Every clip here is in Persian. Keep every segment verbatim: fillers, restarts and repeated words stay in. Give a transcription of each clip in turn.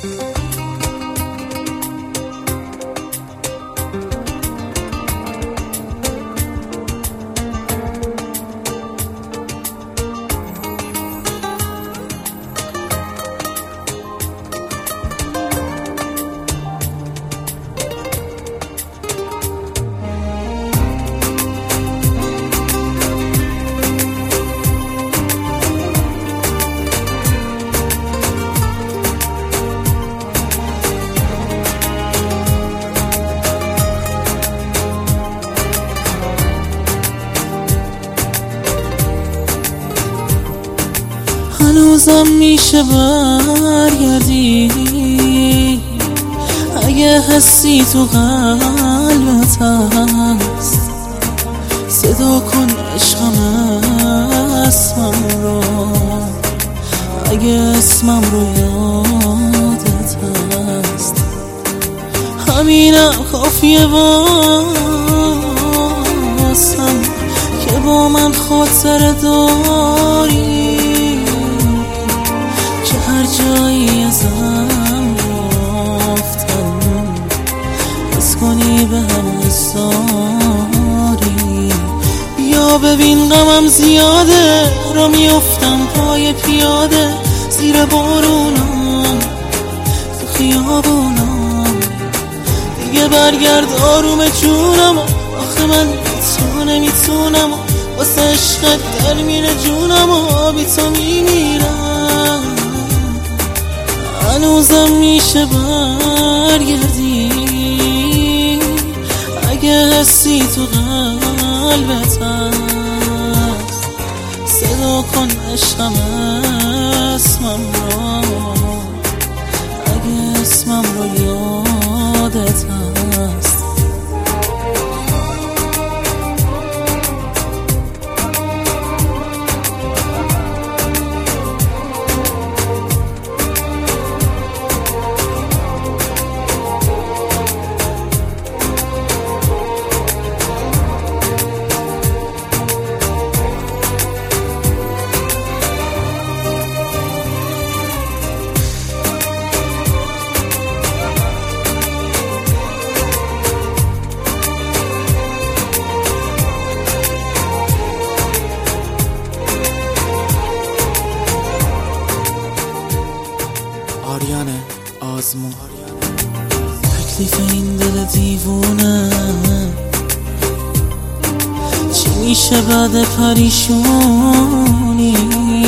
هنوزم میشه برگردی اگه حسی تو قلبت هست، صدا کن عشقم اسمم رو اگه اسمم رو یادت هست. همینم کافیه واسم که با من خاطره داری، هر جایی ازم رفتن حس کنی به هم حساری. بیا ببین غمم زیاده، را میافتم پای پیاده زیر بارونم تو خیابونم. دیگه برگرد آروم جونم، آخه من تو نمیتونم، واسه عشقت دل میره جونم و بی تو میمیرم. هنوزم میشه برگردی اگه حسی تو قلبت هست، صدا کن عشقم اسمم رو اگه اسمم رو یادت هست. آریان آزمون، تکلیف این دل دیوونه چی میشه بعد پریشونی؟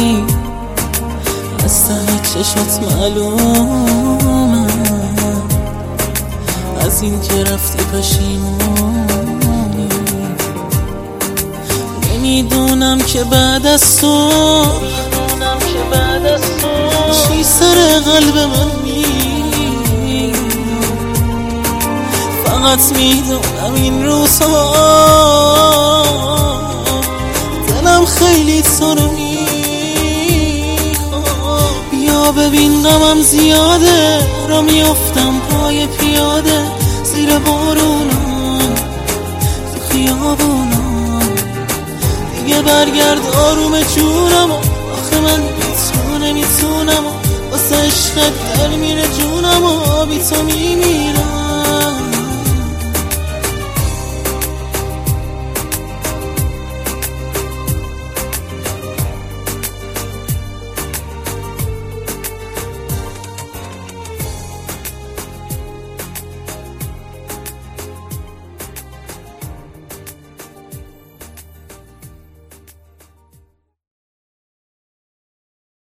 از ته چشات معلومه از این که رفتی پشیمونی. نمیدونم که بعد از تو چی سر قلب من می، فقط میدونم این روزها دلم خیلی تو رو میخواد. بیا ببین غمم زیاده، را میافتم پای پیاده زیر بارونم تو خیابونم. دیگه برگرد آروم جونم، آخه من تو نمیتونم، واسه عشقت دل میره جونم و بی تو میمیرم.